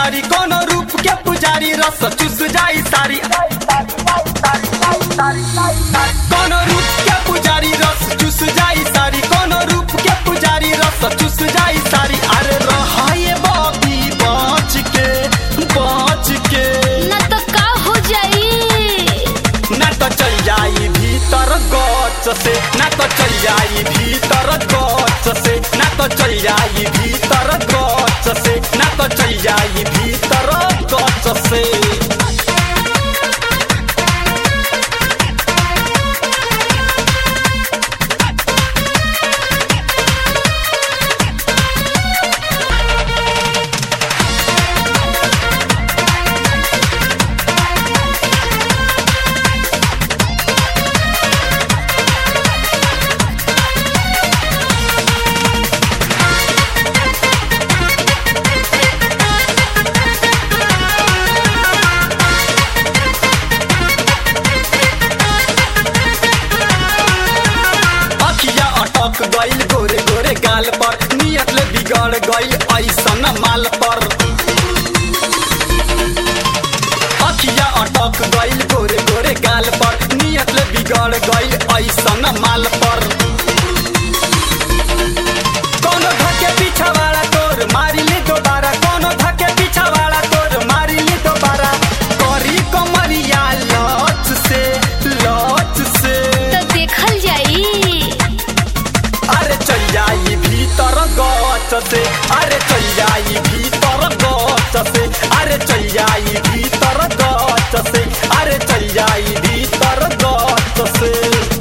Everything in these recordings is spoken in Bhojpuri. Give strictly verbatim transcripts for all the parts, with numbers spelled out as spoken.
सारी कोनो रूप के पुजारी रस चूस जाई सारी कोनो रूप के पुजारी रस चूस जाई सारी कोनो रूप के पुजारी रस चूस जाई सारी अरे रहाए बाबी बच के बच के ना तो का हो जाई ना तो चल जाई भीतर गच से ना तो चल जाई भीतर गच से ना तो चल जाई भीतर गच से ना तो चल जाई भीतर गच से गइल गोरे गोरे गाल पर नियत ले बिगड़ गइल ऐसन माल पर अखिया अटक गइल गोरे गोरे गाल पर नियत ले बिगड़ गइल ऐसन माल पर कोनो धके पीछा वाला तोर मारी ले दोबारा कोनो धके पीछा वाला तोर मारी ले दोबारा करी कमरिया लच से लच से तो देखल जाई अरे चल जाई भीतर गच से अरे चल जाई भीतर गच से अरे चल जाई भीतर गच से अरे चल जाई भीतर गच से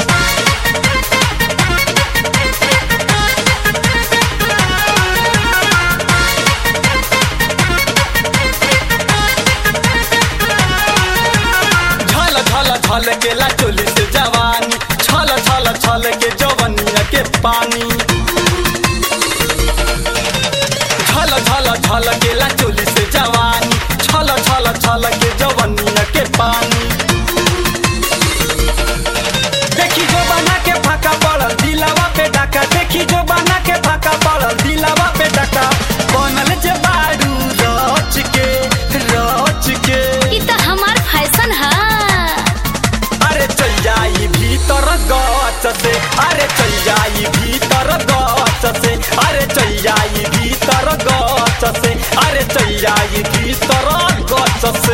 झल झल झल के ला चोली से जवानी छल छल छल के जवनिया के पानी छल छल छल के ला चोली से जवानी छल छल छल के जवनिया के पानी देखी जो बना के फाका पड़ल दिलावा पे डाका देखी जो बना के फाका पड़ल दिलावा पे डाका बनल जे बारू रच के रच के ई तो हमार फैशन है अरे चल जाई भीतर गच से अरे चल जाई भीतर गच से अरे चल जाई भीतर गच से अरे चल जाई भीतर गच से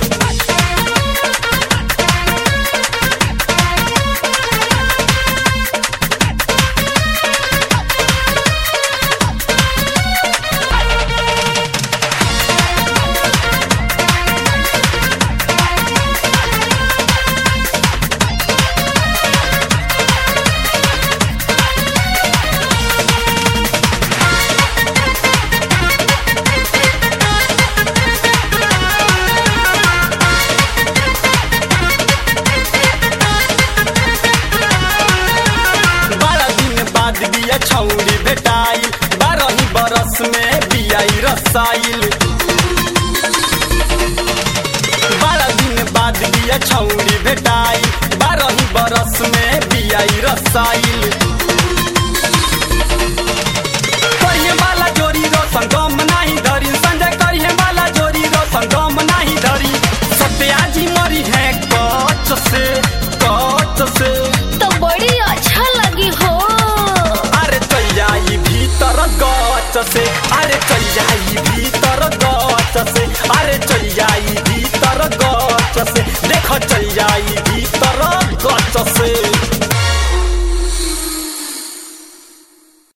बिया छौरी भेटाई बारही बरस में बियाई रसाइल बारह दिन बाद बिया छौरी भेटाई बारही बरस में बियाई रसाइल करिए वाला जोरी रोशन गम नहीं धरी संजय करिए वाला जोरी रोशन गम नहीं धरी सत्याजी मरी है कच से कच से तो बड़ी अच्छा लगी हो भीतर गच से अरे चल जाई भीतर गच से अरे चल जाई भीतर गच से देखो चल जाई